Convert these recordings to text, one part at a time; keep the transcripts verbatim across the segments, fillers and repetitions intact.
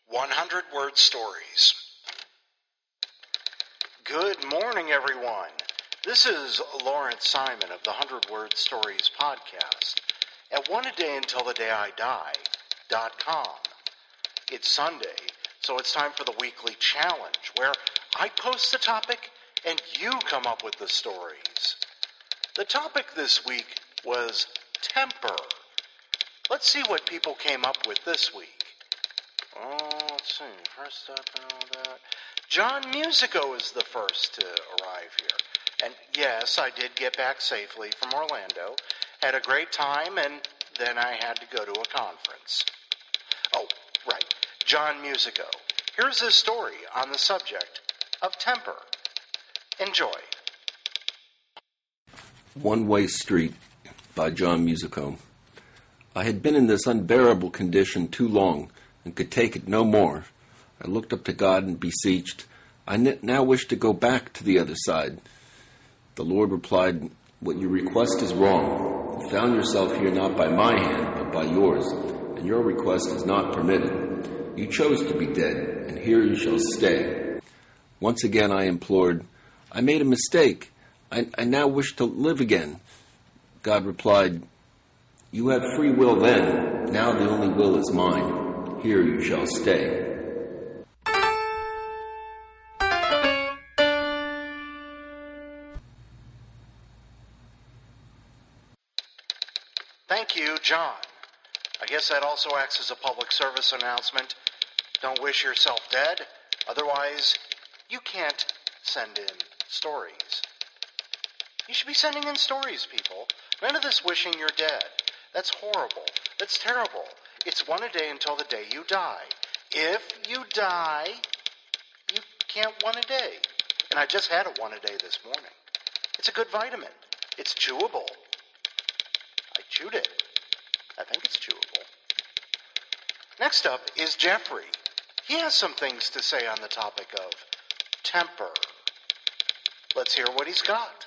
one hundred Word Stories. Good morning, everyone. This is Lawrence Simon of the one hundred Word Stories podcast at one a day until the day I die dot com. It's Sunday, so it's time for the weekly challenge where I post the topic and you come up with the stories. The topic this week was temper. Let's see what people came up with this week. Oh, let's see. First up and all that. John Musico is the first to arrive here. And yes, I did get back safely from Orlando. Had a great time, and then I had to go to a conference. Oh, right. John Musico. Here's his story on the subject of temper. Enjoy. One-Way Street by John Musico. I had been in this unbearable condition too long and could take it no more. I looked up to God and beseeched, I n- now wish to go back to the other side. The Lord replied, what you request is wrong. You found yourself here not by my hand, but by yours, and your request is not permitted. You chose to be dead, and here you shall stay. Once again I implored, I made a mistake. I, I now wish to live again. God replied, you had free will then. Now the only will is mine. Here you shall stay. Thank you, John. I guess that also acts as a public service announcement. Don't wish yourself dead. Otherwise, you can't send in stories. You should be sending in stories, people. None of this wishing you're dead. That's horrible. That's terrible. It's one a day until the day you die. If you die, you can't one a day. And I just had a one a day this morning. It's a good vitamin. It's chewable. I chewed it. I think it's chewable. Next up is Jeffrey. He has some things to say on the topic of temper. Let's hear what he's got.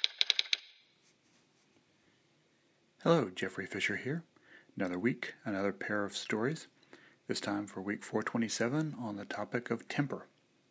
Hello, Jeffrey Fisher here. Another week, another pair of stories. This time for week four twenty-seven on the topic of temper.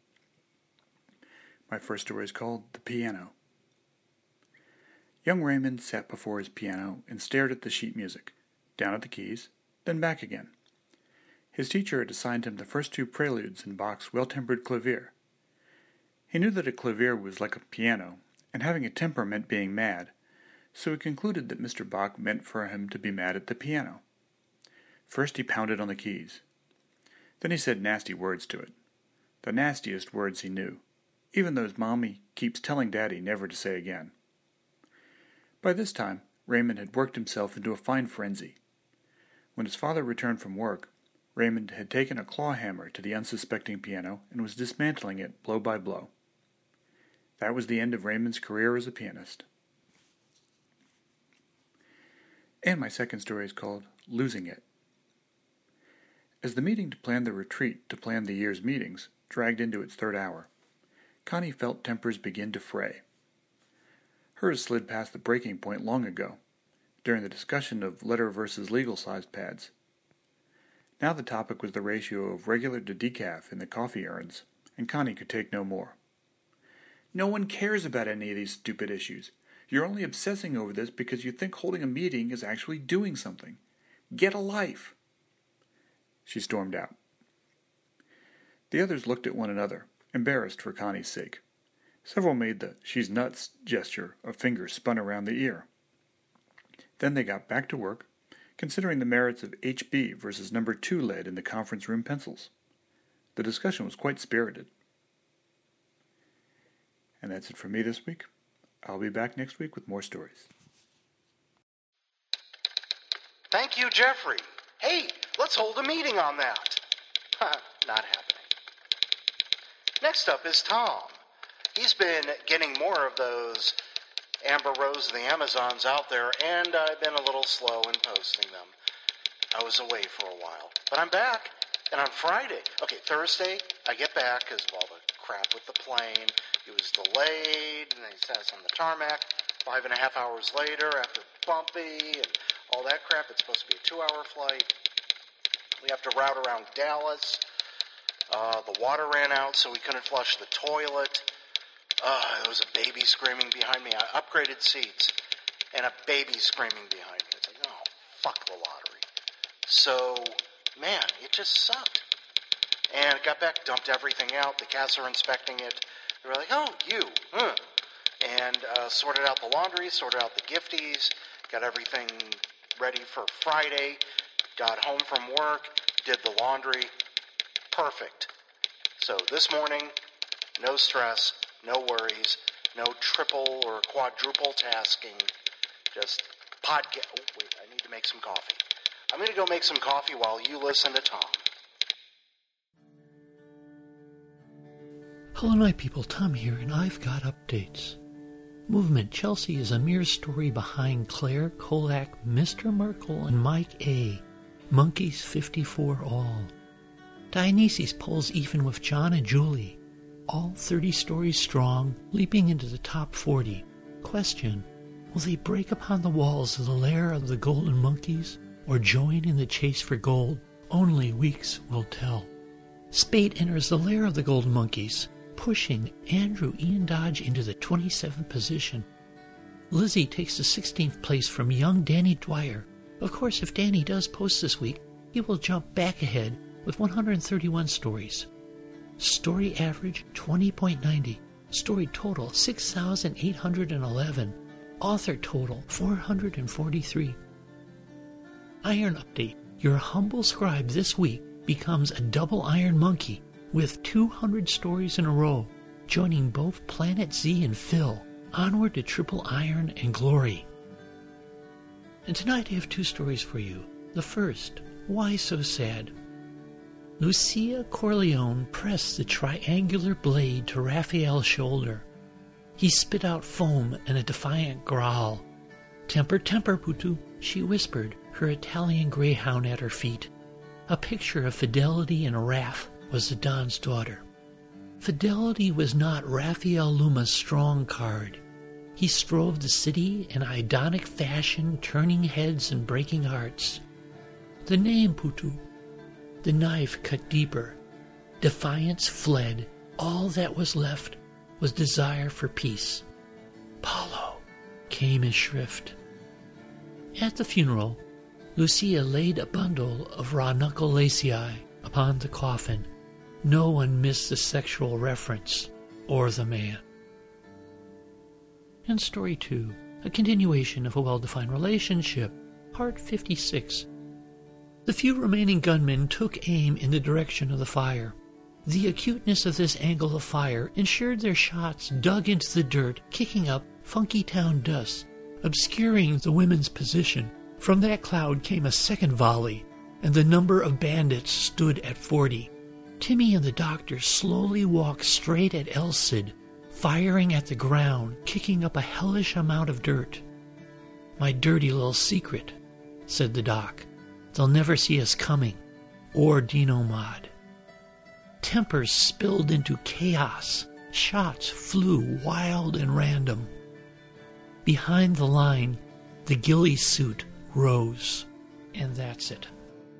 My first story is called The Piano. Young Raymond sat before his piano and stared at the sheet music, down at the keys, then back again. His teacher had assigned him the first two preludes in Bach's Well-Tempered Clavier. He knew that a clavier was like a piano, and having a temper meant being mad, so he concluded that Mister Bach meant for him to be mad at the piano. First he pounded on the keys. Then he said nasty words to it. The nastiest words he knew, even those Mommy keeps telling Daddy never to say again. By this time, Raymond had worked himself into a fine frenzy. When his father returned from work, Raymond had taken a claw hammer to the unsuspecting piano and was dismantling it blow by blow. That was the end of Raymond's career as a pianist. And my second story is called Losing It. As the meeting to plan the retreat to plan the year's meetings dragged into its third hour, Connie felt tempers begin to fray. Hers slid past the breaking point long ago, during the discussion of letter versus legal-sized pads. Now the topic was the ratio of regular to decaf in the coffee urns, and Connie could take no more. No one cares about any of these stupid issues. You're only obsessing over this because you think holding a meeting is actually doing something. Get a life. She stormed out. The others looked at one another, embarrassed for Connie's sake. Several made the she's nuts gesture of fingers spun around the ear. Then they got back to work, considering the merits of H B versus number two lead in the conference room pencils. The discussion was quite spirited. And that's it for me this week. I'll be back next week with more stories. Thank you, Jeffrey. Hey, let's hold a meeting on that. Not happening. Next up is Tom. He's been getting more of those Amber Rose of the Amazons out there, and I've been a little slow in posting them. I was away for a while, but I'm back. And on Friday, okay, Thursday, I get back because of all the crap with the plane. It was delayed, and they sent us on the tarmac. Five and a half hours later, after bumpy and all that crap, it's supposed to be a two-hour flight. We have to route around Dallas. Uh, the water ran out, so we couldn't flush the toilet. Uh, there was a baby screaming behind me. I upgraded seats, and a baby screaming behind me. It's like, oh, fuck the lottery. So, man, it just sucked. And I got back, dumped everything out. The cats are inspecting it. They were like, oh, you, huh. And uh, sorted out the laundry, sorted out the gifties, got everything ready for Friday, got home from work, did the laundry. Perfect. So this morning, no stress, no worries, no triple or quadruple tasking, just podcast. Oh, wait, I need to make some coffee. I'm going to go make some coffee while you listen to Tom. Hello, night people. Tom here, and I've got updates. Movement Chelsea is a mere story behind Claire, Kolak, Mister Merkel, and Mike A. Monkeys fifty-four all. Dionysus pulls even with John and Julie. All thirty stories strong, leaping into the top forty. Question: will they break upon the walls of the lair of the golden monkeys, or join in the chase for gold? Only weeks will tell. Spate enters the lair of the golden monkeys, pushing Andrew Ian Dodge into the twenty-seventh position. Lizzie takes the sixteenth place from young Danny Dwyer. Of course, if Danny does post this week, he will jump back ahead with one hundred thirty-one stories. Story average twenty point nine zero. Story total six thousand eight hundred eleven. Author total four hundred forty-three. Iron update. Your humble scribe this week becomes a double iron monkey with two hundred stories in a row, joining both Planet Z and Phil, onward to triple iron and glory. And tonight I have two stories for you. The first, why so sad? Lucia Corleone pressed the triangular blade to Raphael's shoulder. He spit out foam and a defiant growl. Temper, temper, Putu, she whispered, her Italian greyhound at her feet. A picture of Fidelity and wrath was the Don's daughter. Fidelity was not Raphael Luma's strong card. He strove the city in Idonic fashion, turning heads and breaking hearts. The name, Putu. The knife cut deeper. Defiance fled. All that was left was desire for peace. Paulo came in shrift. At the funeral, Lucia laid a bundle of raw knuckle laceae upon the coffin. No one missed the sexual reference or the man. And story two, a continuation of a well-defined relationship, part fifty-six. The few remaining gunmen took aim in the direction of the fire. The acuteness of this angle of fire ensured their shots dug into the dirt, kicking up funky town dust, obscuring the women's position. From that cloud came a second volley, and the number of bandits stood at forty. Timmy and the doctor slowly walked straight at El Cid, firing at the ground, kicking up a hellish amount of dirt. "My dirty little secret," said the doc. "They'll never see us coming, or Dino Mod." Tempers spilled into chaos. Shots flew wild and random. Behind the line, the ghillie suit rose. And that's it.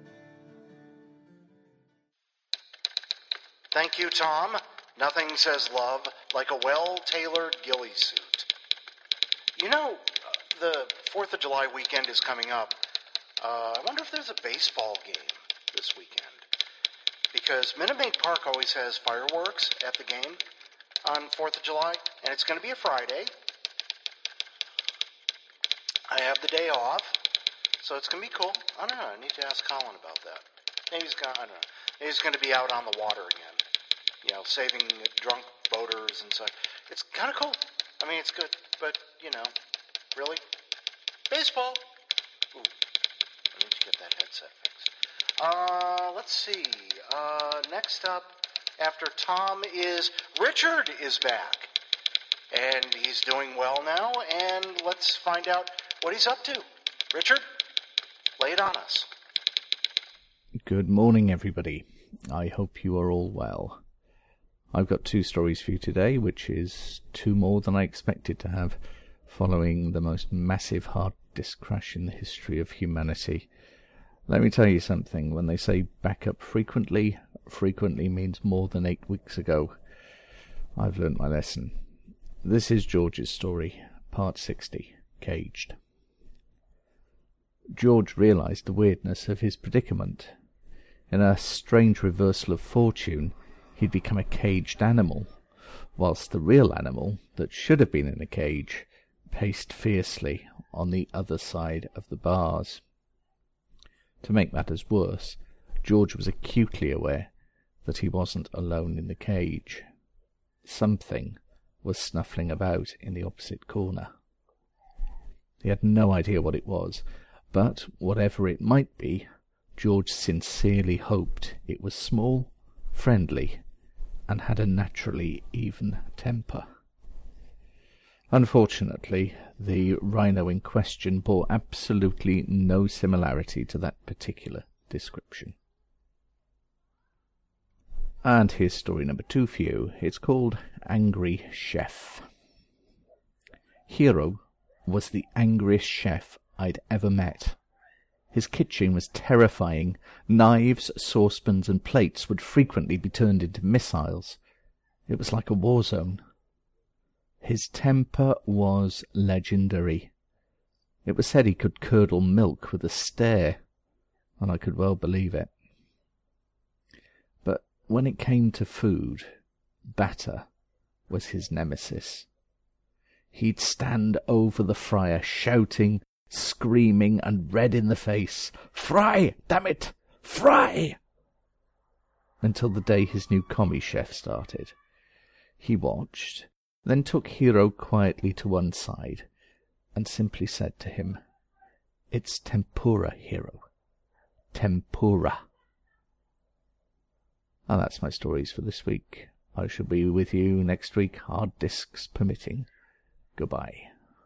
Thank you, Tom. Nothing says love like a well-tailored ghillie suit. You know, the fourth of July weekend is coming up. Uh, I wonder if there's a baseball game this weekend. Because Minute Maid Park always has fireworks at the game on fourth of July, and it's going to be a Friday. I have the day off, so it's going to be cool. I don't know. I need to ask Colin about that. Maybe he's going. I don't know. Maybe he's going to be out on the water again. You know, saving drunk boaters and such. It's kind of cool. I mean, it's good, but you know, really, baseball. Ooh, I need to get that headset fixed. Uh, let's see. Uh, next up, after Tom, is Richard is back, and he's doing well now. And let's find out what he's up to. Richard, lay it on us. Good morning, everybody. I hope you are all well. I've got two stories for you today, which is two more than I expected to have, following the most massive hard disk crash in the history of humanity. Let me tell you something, when they say back up frequently, frequently means more than eight weeks ago. I've learnt my lesson. This is George's story, part sixty, Caged. George realised the weirdness of his predicament. In a strange reversal of fortune, he'd become a caged animal, whilst the real animal, that should have been in a cage, paced fiercely on the other side of the bars. To make matters worse, George was acutely aware that he wasn't alone in the cage. Something was snuffling about in the opposite corner. He had no idea what it was, but whatever it might be, George sincerely hoped it was small, friendly, and had a naturally even temper. Unfortunately, the rhino in question bore absolutely no similarity to that particular description. And here's story number two for you. It's called Angry Chef. Hero was the angriest chef I'd ever met. His kitchen was terrifying. Knives, saucepans, and plates would frequently be turned into missiles. It was like a war zone. His temper was legendary. It was said he could curdle milk with a stare, and I could well believe it. But when it came to food, batter was his nemesis. He'd stand over the fryer, shouting, screaming, and red in the face, "Fry! Damn it! Fry!" Until the day his new commie chef started. He watched, then took Hero quietly to one side, and simply said to him, "It's tempura, Hero. Tempura." And that's my stories for this week. I shall be with you next week, hard discs permitting. Goodbye.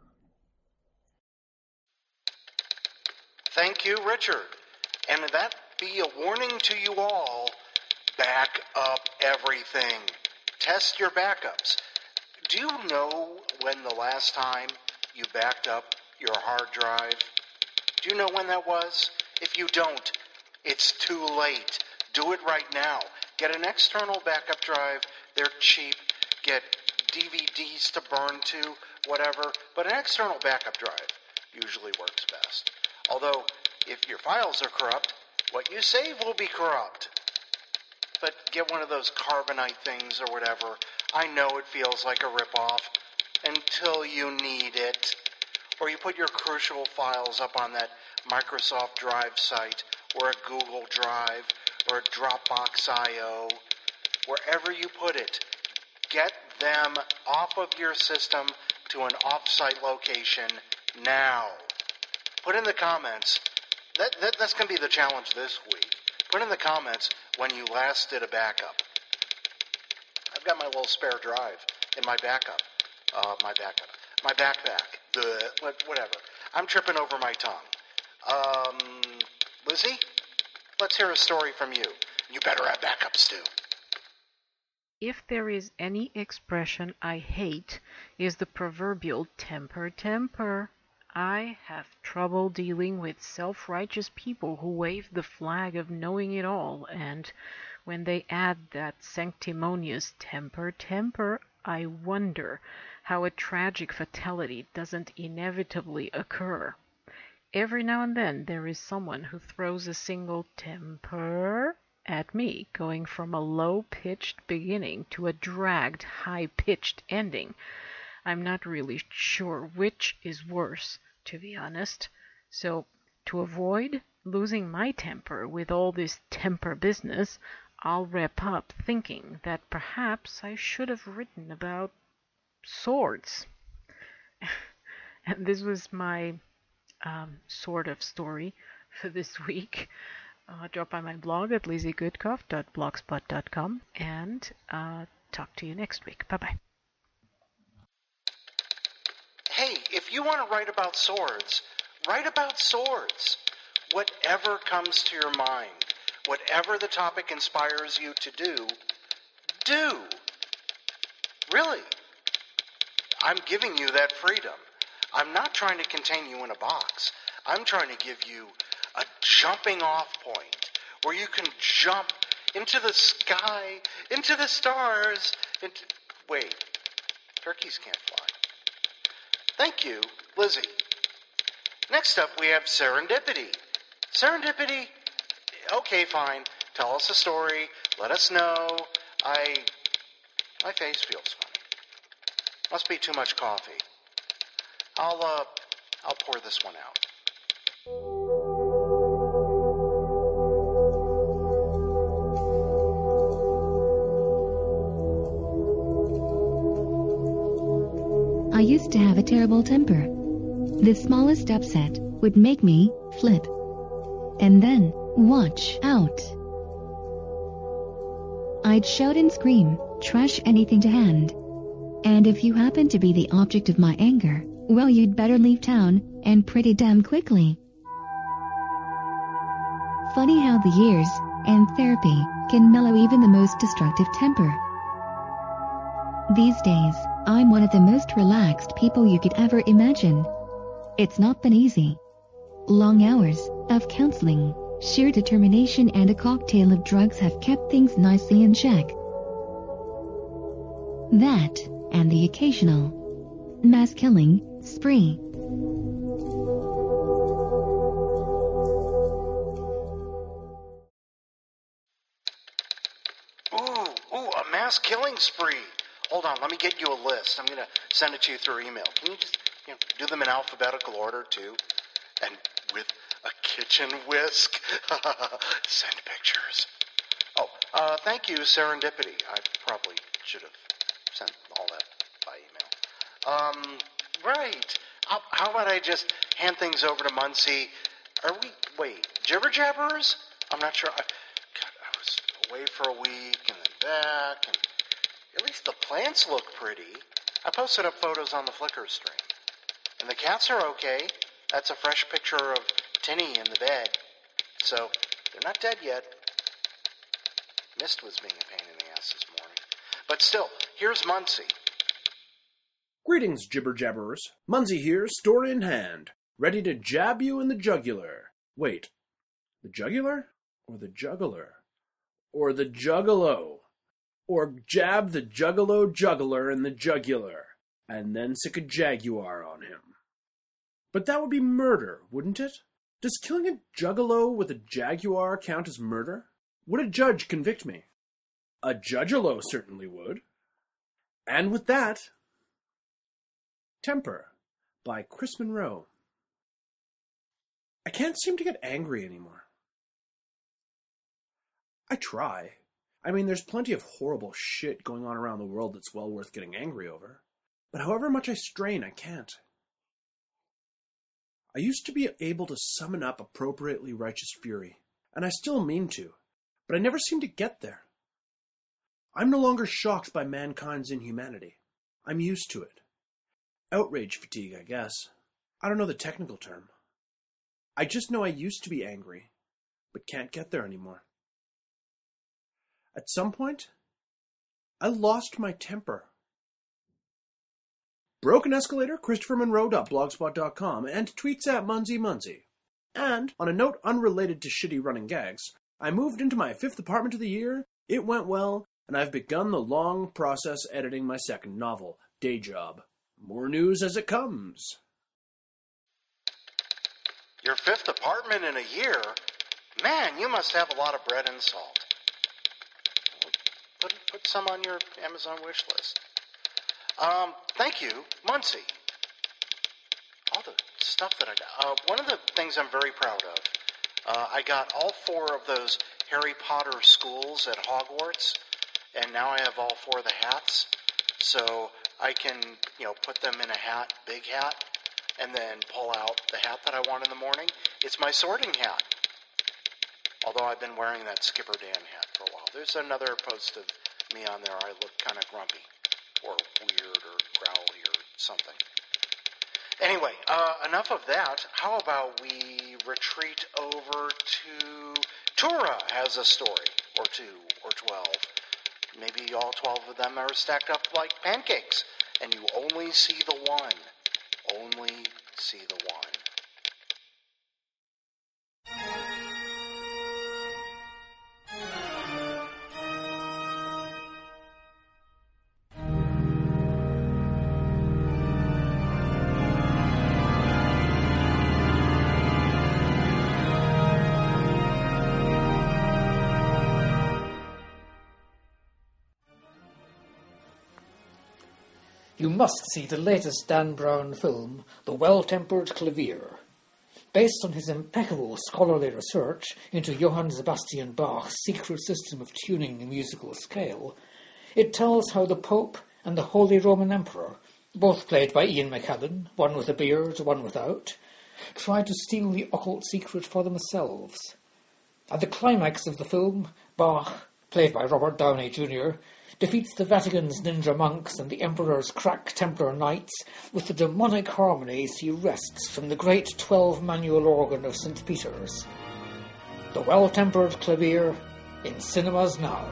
Thank you, Richard. And that be a warning to you all. Back up everything. Test your backups. Do you know when the last time you backed up your hard drive? Do you know when that was? If you don't, it's too late. Do it right now. Get an external backup drive. They're cheap. Get D V Ds to burn to, whatever. But an external backup drive usually works best. Although, if your files are corrupt, what you save will be corrupt. But get one of those carbonite things or whatever. I know it feels like a ripoff until you need it. Or you put your crucial files up on that Microsoft Drive site, or a Google Drive, or a Dropbox I O. Wherever you put it, get them off of your system to an off-site location now. Put in the comments, that, that that's going to be the challenge this week. Put in the comments when you last did a backup. I've got my little spare drive in my backup, uh, my backup, my backpack, the whatever. I'm tripping over my tongue. Um, Lizzie, let's hear a story from you. You better have backups too. If there is any expression I hate, is the proverbial temper temper. I have trouble dealing with self-righteous people who wave the flag of knowing it all, and when they add that sanctimonious temper temper, I wonder how a tragic fatality doesn't inevitably occur. Every now and then there is someone who throws a single temper at me, going from a low-pitched beginning to a dragged, high-pitched ending. I'm not really sure which is worse, to be honest. So, to avoid losing my temper with all this temper business, I'll wrap up thinking that perhaps I should have written about swords. And this was my um, sort of story for this week. Uh, drop by my blog at lizzie goodcoff dot blogspot dot com and uh, talk to you next week. Bye-bye. Hey, if you want to write about swords, write about swords. Whatever comes to your mind, whatever the topic inspires you to do, do. Really. I'm giving you that freedom. I'm not trying to contain you in a box. I'm trying to give you a jumping off point where you can jump into the sky, into the stars, into... Wait, turkeys can't fly. Thank you, Lizzie. Next up, we have Serendipity. Serendipity? Okay, fine. Tell us a story. Let us know. I... My face feels funny. Must be too much coffee. I'll, uh, I'll pour this one out. I used to have a terrible temper. The smallest upset would make me flip. And then, watch out. I'd shout and scream, trash anything to hand. And if you happen to be the object of my anger, well, you'd better leave town, and pretty damn quickly. Funny how the years and therapy can mellow even the most destructive temper. These days, I'm one of the most relaxed people you could ever imagine. It's not been easy. Long hours of counseling, sheer determination, and a cocktail of drugs have kept things nicely in check. That, and the occasional mass killing spree. Ooh, ooh, a mass killing spree. Hold on, let me get you a list. I'm going to send it to you through email. Can you just you know, do them in alphabetical order, too? And with a kitchen whisk? Send pictures. Oh, uh, thank you, Serendipity. I probably should have sent all that by email. Um, right. How, how about I just hand things over to Muncie? Are we, wait, jibber jabbers? I'm not sure. I, God, I was away for a week and then back, and at least the plants look pretty. I posted up photos on the Flickr stream. And the cats are okay. That's a fresh picture of Tinny in the bed. So, they're not dead yet. Mist was being a pain in the ass this morning. But still, here's Muncie. Greetings, jibber jabberers. Muncie here, story in hand, ready to jab you in the jugular. Wait, the jugular? Or the juggler? Or the juggalo? Or jab the juggalo juggler in the jugular, and then sick a jaguar on him. But that would be murder, wouldn't it? Does killing a juggalo with a jaguar count as murder? Would a judge convict me? A judgalo certainly would. And with that, Temper by Chris Monroe. I can't seem to get angry anymore. I try. I mean, there's plenty of horrible shit going on around the world that's well worth getting angry over. But however much I strain, I can't. I used to be able to summon up appropriately righteous fury, and I still mean to, but I never seem to get there. I'm no longer shocked by mankind's inhumanity. I'm used to it. Outrage fatigue, I guess. I don't know the technical term. I just know I used to be angry, but can't get there anymore. At some point, I lost my temper. Broken Escalator, Christopher Monroe dot blogspot dot com, and tweets at Munzie Munzie. And, on a note unrelated to shitty running gags, I moved into my fifth apartment of the year, it went well, and I've begun the long process editing my second novel, Day Job. More news as it comes. Your fifth apartment in a year? Man, you must have a lot of bread and salt. Put, put some on your Amazon wish list. Um, thank you, Muncie. All the stuff that I got. Uh, one of the things I'm very proud of, uh, I got all four of those Harry Potter schools at Hogwarts, and now I have all four of the hats, so I can, you know, put them in a hat, big hat, and then pull out the hat that I want in the morning. It's my sorting hat. Although I've been wearing that Skipper Dan hat for a while. There's another post of me on there. I look kind of grumpy or weird or growly or something. Anyway, uh, enough of that. How about we retreat over to... Tura has a story, or two, or twelve. Maybe all twelve of them are stacked up like pancakes, and you only see the one. Only see the one. you must see the latest Dan Brown film, The Well-Tempered Clavier. Based on his impeccable scholarly research into Johann Sebastian Bach's secret system of tuning a musical scale, it tells how the Pope and the Holy Roman Emperor, both played by Ian McKellen, one with a beard, one without, tried to steal the occult secret for themselves. At the climax of the film, Bach, played by Robert Downey Junior, defeats the Vatican's ninja monks and the Emperor's crack Templar knights with the demonic harmonies he wrests from the great twelve-manual organ of Saint Peter's. The Well-Tempered Clavier, in cinemas now.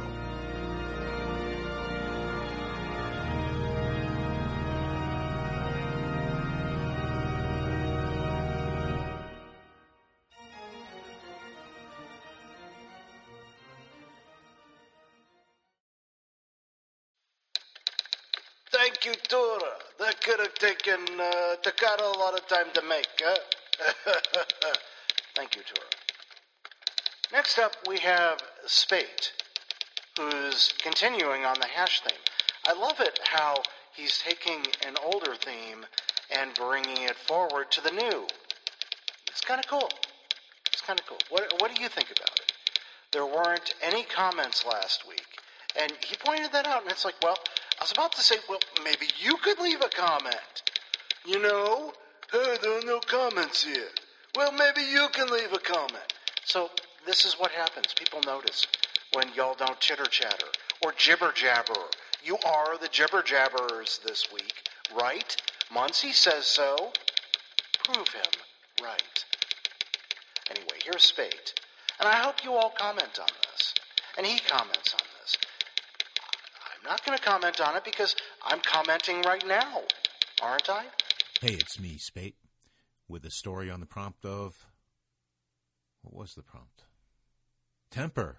Thank you, Tura. That could have taken uh, Takata a lot of time to make, huh? Thank you, Tura. Next up, we have Spate, who's continuing on the hash theme. I love it how he's taking an older theme and bringing it forward to the new. It's kind of cool. It's kind of cool. What, what do you think about it? There weren't any comments last week, and he pointed that out, and it's like, well, I was about to say, well, maybe you could leave a comment. You know? Hey, there are no comments here. Well, maybe you can leave a comment. So this is what happens. People notice when y'all don't chitter-chatter or jibber-jabber. You are the jibber-jabberers this week, right? Muncie says so. Prove him right. Anyway, here's Spate. And I hope you all comment on this. And he comments on this. I'm not going to comment on it because I'm commenting right now, aren't I? Hey, it's me, Spate, with a story on the prompt of... What was the prompt? Temper.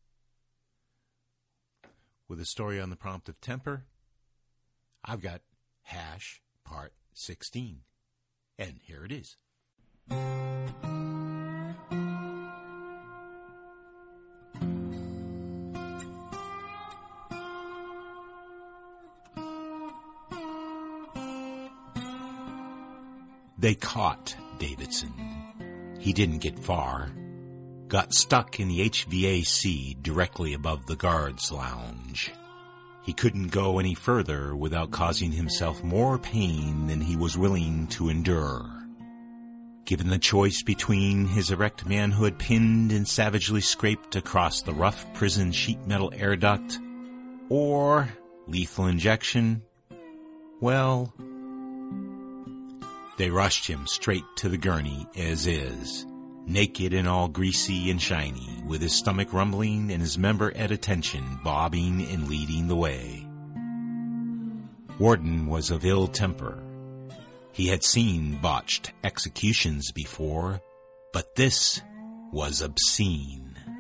With a story on the prompt of temper, I've got hash part sixteen. And here it is. They caught Davidson. He didn't get far. Got stuck in the H V A C directly above the guards' lounge. He couldn't go any further without causing himself more pain than he was willing to endure. Given the choice between his erect manhood pinned and savagely scraped across the rough prison sheet metal air duct, or lethal injection, well... They rushed him straight to the gurney as is, naked and all greasy and shiny, with his stomach rumbling and his member at attention, bobbing and leading the way. Warden was of ill temper. He had seen botched executions before, but this was obscene.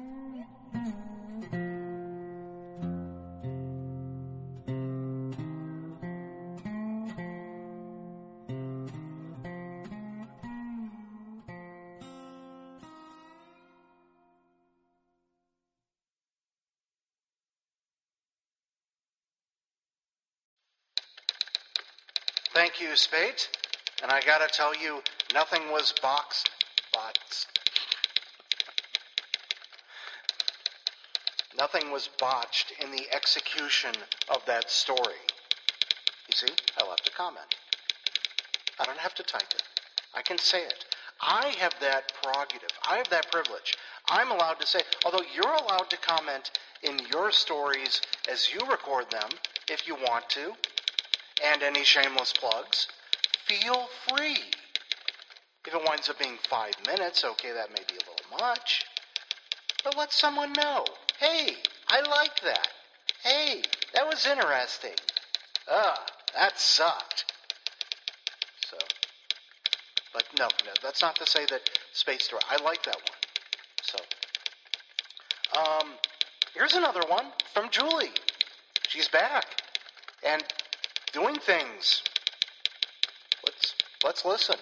Thank you, Spate. And I gotta tell you, nothing was boxed, bots. Nothing was botched in the execution of that story. You see, I left a comment. I don't have to type it. I can say it. I have that prerogative. I have that privilege. I'm allowed to say, although you're allowed to comment in your stories as you record them, if you want to, and any shameless plugs, feel free. If it winds up being five minutes, okay, that may be a little much. But let someone know. Hey, I like that. Hey, that was interesting. Ah, that sucked. So, but no, no, that's not to say that Space Story. I like that one. So, um, here's another one from Julie. She's back and doing things. Let's let's listen.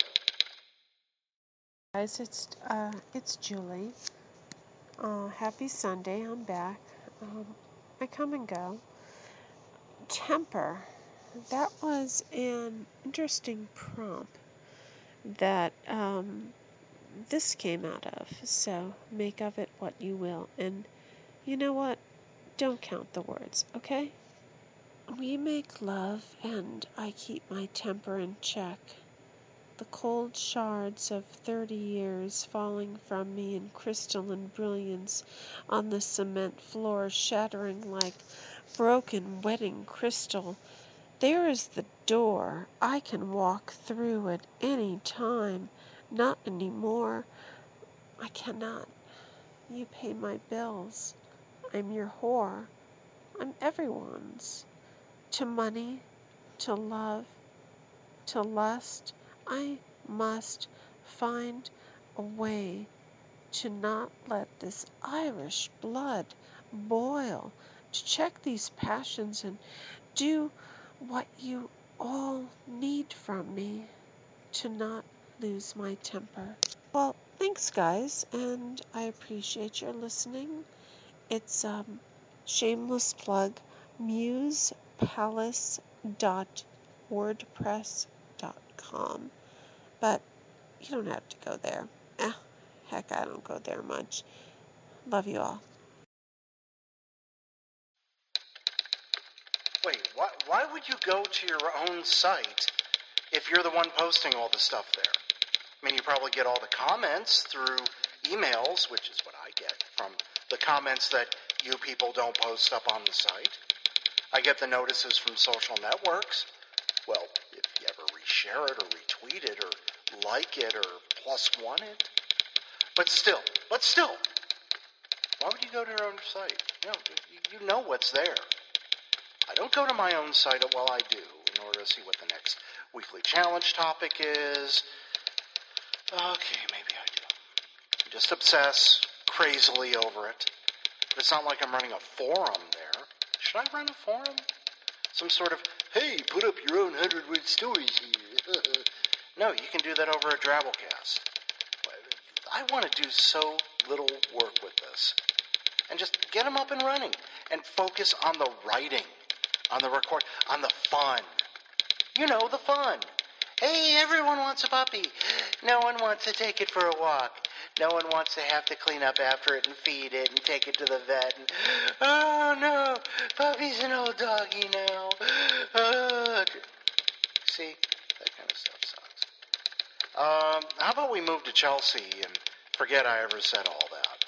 Guys, it's uh, it's Julie. Uh, happy Sunday. I'm back. Um, I come and go. Temper. that was an interesting prompt that um, this came out of. So make of it what you will. And you know what? Don't count the words, okay? We make love and I keep my temper in check. The cold shards of thirty years falling from me in crystalline brilliance on the cement floor, shattering like broken wedding crystal. There is the door. I can walk through at any time. Not anymore. I cannot. You pay my bills. I'm your whore. I'm everyone's. To money, to love, to lust, I must find a way to not let this Irish blood boil, to check these passions and do what you all need from me, to not lose my temper. Well, thanks guys, and I appreciate your listening. It's um shameless plug, muse palace dot wordpress dot com. But you don't have to go there. Eh, heck, I don't go there much. Love you all. Wait, why, why would you go to your own site if you're the one posting all the stuff there? I mean, you probably get all the comments through emails, which is what I get from the comments that you people don't post up on the site. I get the notices from social networks. Well, if you ever reshare it or retweet it or like it or plus one it. But still, but still, why would you go to your own site? You know, you know what's there. I don't go to my own site while I do in order to see what the next weekly challenge topic is. Okay, maybe I do. I just obsess crazily over it. But it's not like I'm running a forum there. Should I run a forum? Some sort of, hey, put up your own hundred-word stories here. No, you can do that over at Drabblecast. I want to do so little work with this. And just get them up and running. And focus on the writing, on the record, on the fun. You know, the fun. Hey, everyone wants a puppy. No one wants to take it for a walk. No one wants to have to clean up after it and feed it and take it to the vet. And, oh, no, puppy's an old doggy now. Uh, see, that kind of stuff sucks. Um, how about we move to Chelsea and forget I ever said all that?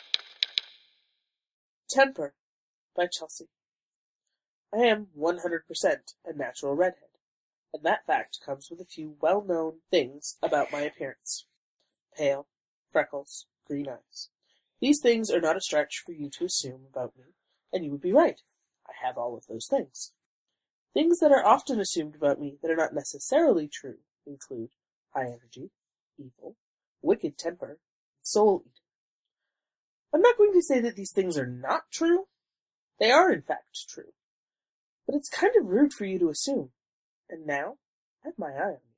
Temper by Chelsea. I am one hundred percent a natural redhead, and that fact comes with a few well-known things about my appearance. Pale, freckles, green eyes. These things are not a stretch for you to assume about me, and you would be right. I have all of those things. Things that are often assumed about me that are not necessarily true include high energy, evil, wicked temper, and soul eater. I'm not going to say that these things are not true. They are, in fact, true. But it's kind of rude for you to assume. And now, I have my eye on you.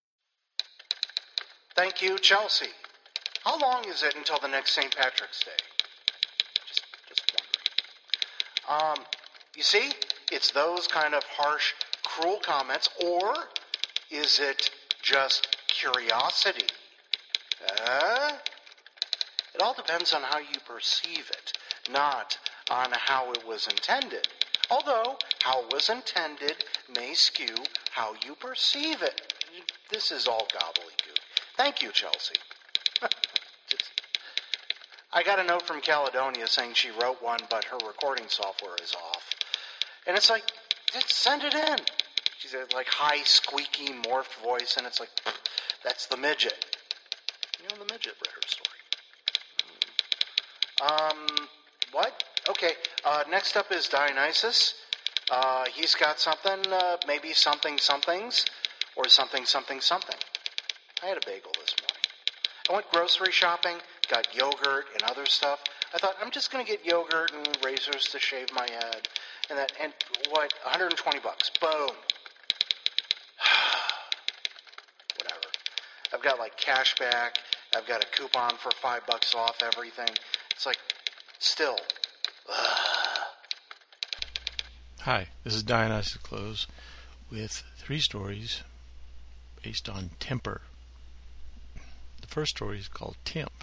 Thank you, Chelsea. How long is it until the next Saint Patrick's Day? Just, just wondering. Um, you see, it's those kind of harsh, cruel comments, or is it just curiosity? Uh? It all depends on how you perceive it, not on how it was intended. Although, how it was intended may skew how you perceive it. This is all gobbledygook. Thank you, Chelsea. I got a note from Caledonia saying she wrote one, but her recording software is off. And it's like, just send it in. She's a, like, high, squeaky, morphed voice, and it's like, that's the midget. You know, the midget read her story. Um, what? Okay, uh, next up is Dionysus. Uh, he's got something, uh, maybe something somethings, or something something something. I had a bagel this morning. I went grocery shopping, got yogurt and other stuff. I thought, I'm just going to get yogurt and razors to shave my head. And that, and what, one hundred twenty bucks. Boom. Whatever. I've got like cash back. I've got a coupon for five bucks off everything. It's like, still. Ugh. Hi, this is Dionysus Close. with three stories based on temper. The first story is called Temp.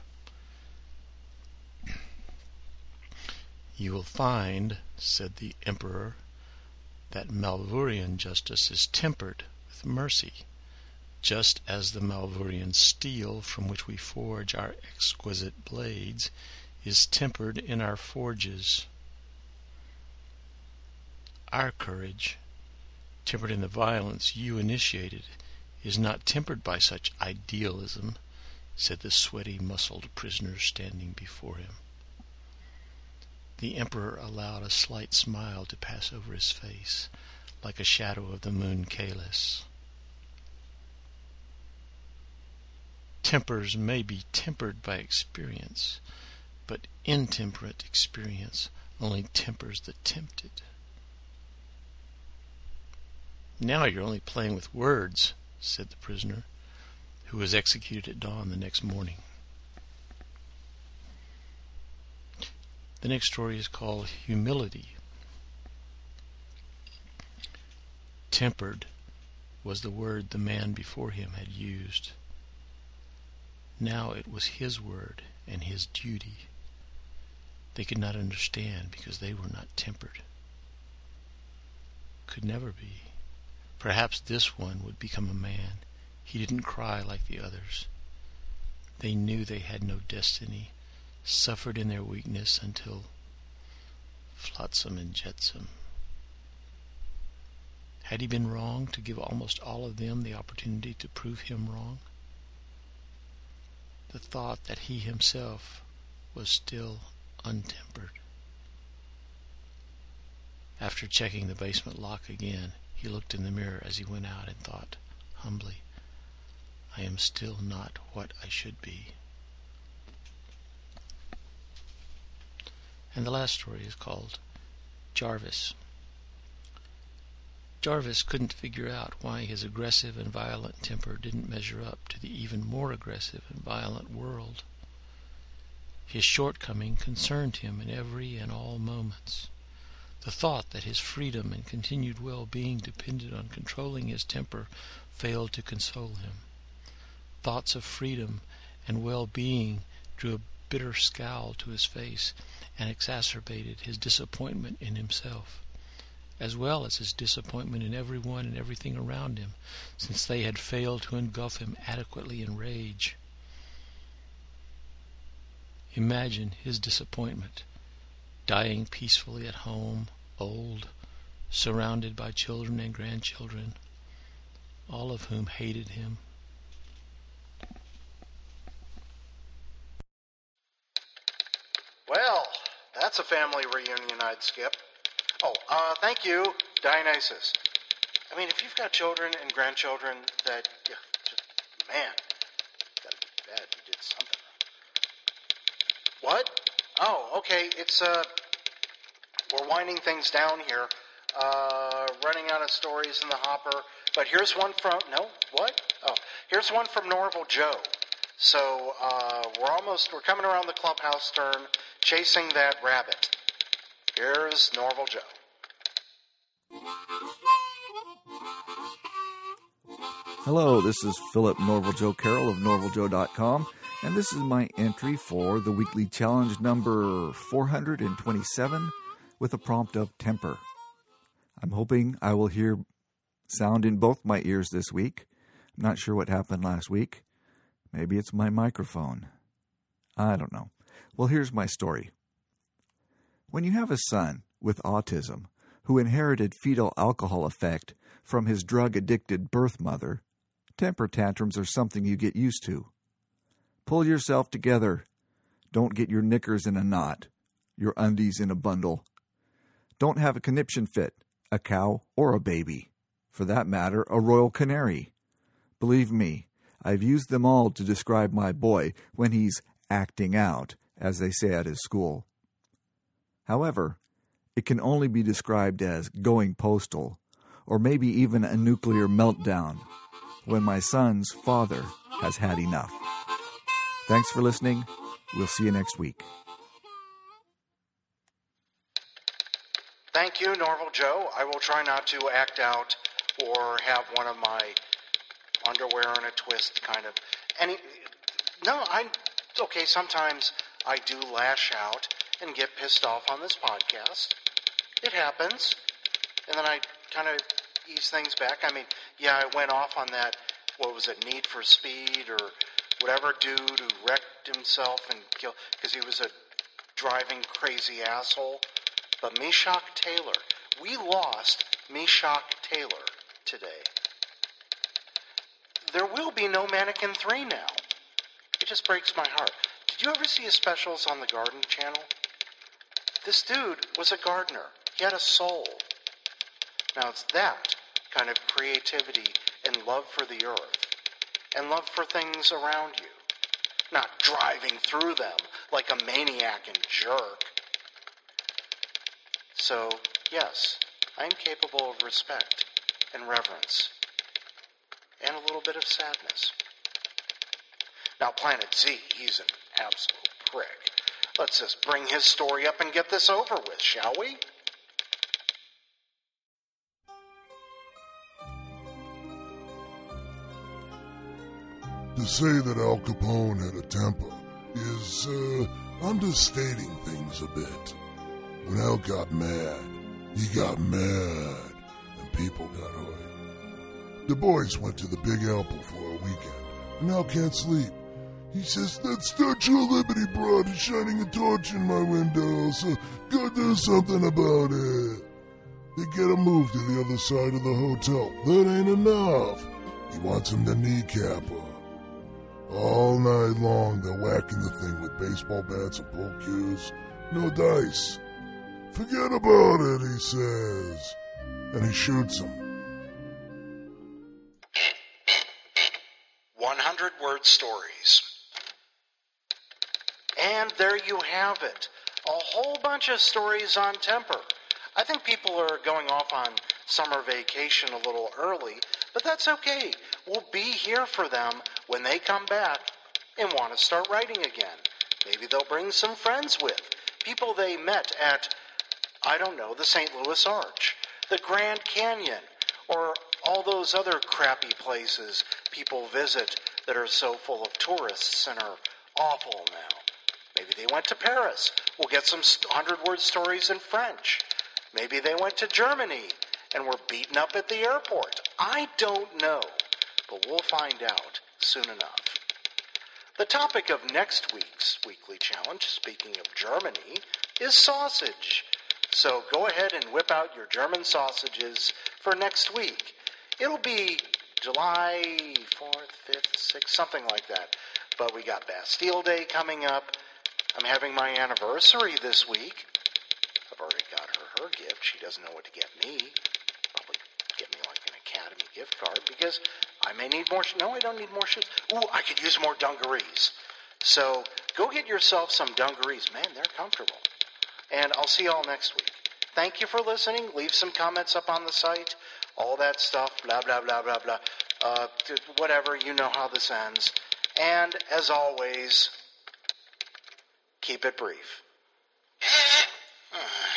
"You will find," said the emperor, "that Malvurian justice is tempered with mercy, just as the Malvurian steel from which we forge our exquisite blades is tempered in our forges. Our courage, tempered in the violence you initiated, is not tempered by such idealism," said the sweaty, muscled prisoner standing before him. The emperor allowed a slight smile to pass over his face, like a shadow of the moon Caelus. Tempers may be tempered by experience, but intemperate experience only tempers the tempted. "Now you're only playing with words," said the prisoner, who was executed at dawn the next morning. The next story is called Humility. Tempered was the word the man before him had used. Now it was his word and his duty. They could not understand because they were not tempered. Could never be. Perhaps this one would become a man. He didn't cry like the others. They knew they had no destiny, suffered in their weakness until flotsam and jetsam. Had he been wrong to give almost all of them the opportunity to prove him wrong? The thought that he himself was still untempered. After checking the basement lock again, he looked in the mirror as he went out and thought humbly, "I am still not what I should be." And the last story is called Jarvis. Jarvis couldn't figure out why his aggressive and violent temper didn't measure up to the even more aggressive and violent world. His shortcoming concerned him in every and all moments. The thought that his freedom and continued well-being depended on controlling his temper failed to console him. Thoughts of freedom and well-being drew a bitter scowl to his face and exacerbated his disappointment in himself, as well as his disappointment in everyone and everything around him, since they had failed to engulf him adequately in rage. Imagine his disappointment, dying peacefully at home, old, surrounded by children and grandchildren, all of whom hated him. Well, that's a family reunion I'd skip. Oh, uh, thank you, Dionysus. I mean, if you've got children and grandchildren that, yeah, just, man, gotta be bad you did something. What? Oh, okay, it's, uh, we're winding things down here. Uh, running out of stories in the hopper. But here's one from, no, what? Oh, here's one from Norval Joe. So, uh, we're almost, we're coming around the clubhouse turn, chasing that rabbit. Here's Norval Joe. Hello, this is Philip Norval Joe Carroll of norval joe dot com, and this is my entry for the weekly challenge number four hundred twenty-seven with a prompt of temper. I'm hoping I will hear sound in both my ears this week. I'm not sure what happened last week. Maybe it's my microphone. I don't know. Well, here's my story. When you have a son with autism who inherited fetal alcohol effect from his drug-addicted birth mother, temper tantrums are something you get used to. Pull yourself together. Don't get your knickers in a knot, your undies in a bundle. Don't have a conniption fit, a cow or a baby. For that matter, a royal canary. Believe me, I've used them all to describe my boy when he's acting out, as they say at his school. However, it can only be described as going postal, or maybe even a nuclear meltdown, when my son's father has had enough. Thanks for listening. We'll see you next week. Thank you, Norval Joe. I will try not to act out or have one of my underwear in a twist kind of. Any, no, I, okay, sometimes I do lash out and get pissed off on this podcast. It happens. And then I kind of ease things back. I mean, yeah, I went off on that, what was it, Need for Speed or whatever dude who wrecked himself and killed, because he was a driving crazy asshole. But Meshach Taylor, we lost Meshach Taylor today. There will be no Mannequin three now. It just breaks my heart. Did you ever see his specials on the Garden Channel? This dude was a gardener. He had a soul. Now it's that kind of creativity and love for the earth and love for things around you, not driving through them like a maniac and jerk. So, yes, I am capable of respect and reverence and a little bit of sadness. Now, Planet Z, he's an absolute prick. Let's just bring his story up and get this over with, shall we? To say that Al Capone had a temper is uh, understating things a bit. When Al got mad, he got mad, and people got hurt. The boys went to the Big Apple for a weekend, and Al can't sleep. He says, that Statue of Liberty broad is shining a torch in my window, so go do something about it. They get him moved to the other side of the hotel. That ain't enough. He wants him to kneecap her. All night long, they're whacking the thing with baseball bats and pool cues. No dice. Forget about it, he says. And he shoots him. one hundred word stories. And there you have it. A whole bunch of stories on temper. I think people are going off on summer vacation a little early, but that's okay. We'll be here for them when they come back and want to start writing again. Maybe they'll bring some friends with, people they met at, I don't know, the Saint Louis Arch, the Grand Canyon, or all those other crappy places people visit that are so full of tourists and are awful now. Maybe they went to Paris. We'll get some hundred-word stories in French. Maybe they went to Germany and were beaten up at the airport. I don't know, but we'll find out soon enough. The topic of next week's weekly challenge, speaking of Germany, is sausage. So go ahead and whip out your German sausages for next week. It'll be July fourth, fifth, sixth, something like that. But we got Bastille Day coming up. I'm having my anniversary this week. I've already got her her gift. She doesn't know what to get me. Probably get me like an Academy gift card because I may need more. Sh- no, I don't need more shoes. Ooh, I could use more dungarees. So go get yourself some dungarees. Man, they're comfortable. And I'll see you all next week. Thank you for listening. Leave some comments up on the site. All that stuff. Blah, blah, blah, blah, blah. Uh, whatever. You know how this ends. And as always, keep it brief.